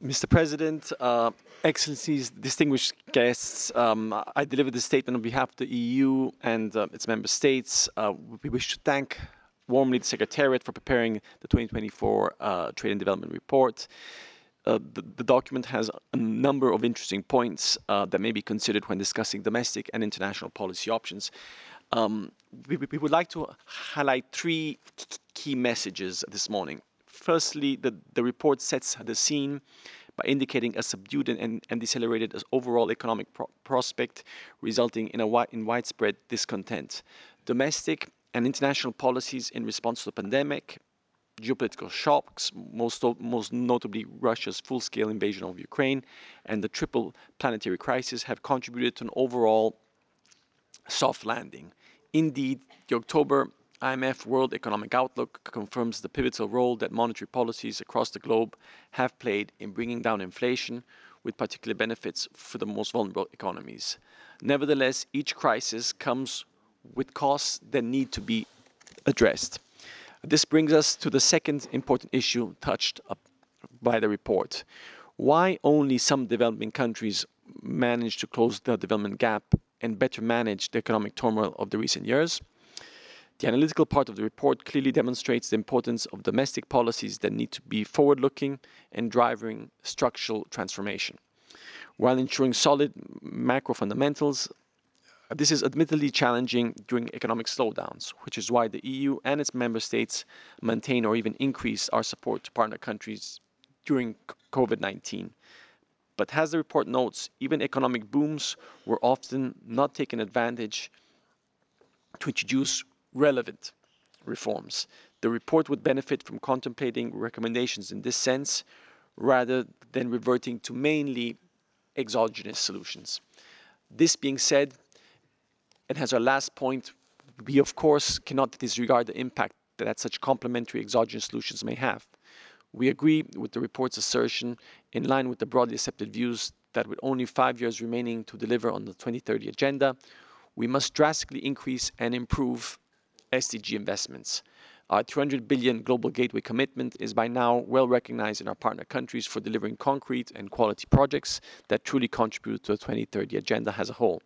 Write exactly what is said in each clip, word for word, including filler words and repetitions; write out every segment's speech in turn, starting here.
Mister President, uh, Excellencies, distinguished guests, um, I deliver this statement on behalf of the E U and uh, its member states. Uh, we wish to thank warmly the Secretariat for preparing the twenty twenty-four uh, Trade and Development Report. Uh, the, the document has a number of interesting points uh, that may be considered when discussing domestic and international policy options. Um, we, we would like to highlight three key messages this morning. Firstly, the, the report sets the scene by indicating a subdued and, and decelerated overall economic pro prospect, resulting in, a wi in widespread discontent. Domestic and international policies in response to the pandemic, geopolitical shocks, most, most notably Russia's full-scale invasion of Ukraine, and the triple planetary crisis have contributed to an overall soft landing. Indeed, the October I M F World Economic Outlook confirms the pivotal role that monetary policies across the globe have played in bringing down inflation, with particular benefits for the most vulnerable economies. Nevertheless, each crisis comes with costs that need to be addressed. This brings us to the second important issue touched up by the report. Why only some developing countries manage to close the development gap and better manage the economic turmoil of the recent years? The analytical part of the report clearly demonstrates the importance of domestic policies that need to be forward-looking and driving structural transformation, while ensuring solid macro fundamentals. This is admittedly challenging during economic slowdowns, which is why the E U and its member states maintain or even increase our support to partner countries during COVID nineteen. But as the report notes, even economic booms were often not taken advantage to introduce relevant reforms. The report would benefit from contemplating recommendations in this sense, rather than reverting to mainly exogenous solutions. This being said, and as our last point, we of course cannot disregard the impact that such complementary exogenous solutions may have. We agree with the report's assertion, in line with the broadly accepted views, that with only five years remaining to deliver on the twenty thirty agenda, we must drastically increase and improve S D G investments. Our two hundred billion global gateway commitment is by now well recognized in our partner countries for delivering concrete and quality projects that truly contribute to the twenty thirty agenda as a whole.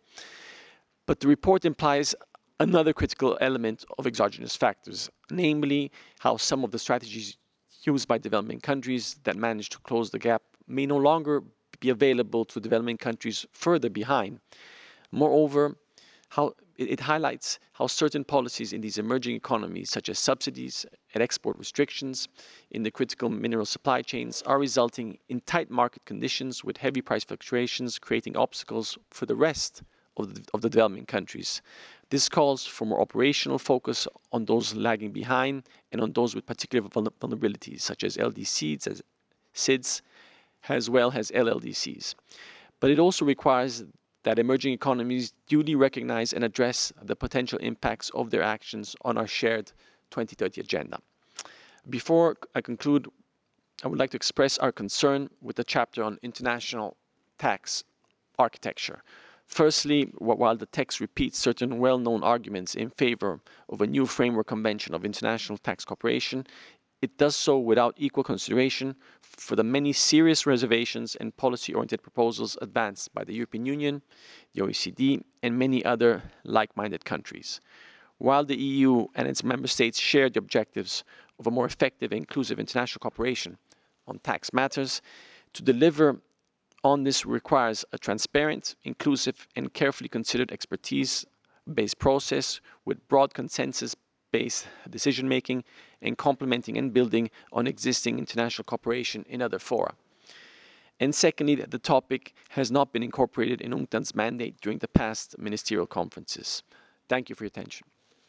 But the report implies another critical element of exogenous factors, namely how some of the strategies used by developing countries that manage to close the gap may no longer be available to developing countries further behind. Moreover, how it highlights how certain policies in these emerging economies, such as subsidies and export restrictions in the critical mineral supply chains, are resulting in tight market conditions with heavy price fluctuations, creating obstacles for the rest of the, of the developing countries. This calls for more operational focus on those lagging behind and on those with particular vulnerabilities, such as L D Cs, as S I Ds, as well as L L D Cs. But it also requires that emerging economies duly recognize and address the potential impacts of their actions on our shared twenty thirty agenda. Before I conclude, I would like to express our concern with the chapter on international tax architecture. Firstly, while the text repeats certain well-known arguments in favor of a new framework convention of international tax cooperation, it does so without equal consideration for the many serious reservations and policy-oriented proposals advanced by the European Union, the O E C D, and many other like-minded countries. While the E U and its member states share the objectives of a more effective and inclusive international cooperation on tax matters, to deliver on this requires a transparent, inclusive, and carefully considered expertise-based process with broad consensus-based decision-making and complementing and building on existing international cooperation in other fora. And secondly, the topic has not been incorporated in UNCTAD's mandate during the past ministerial conferences. Thank you for your attention.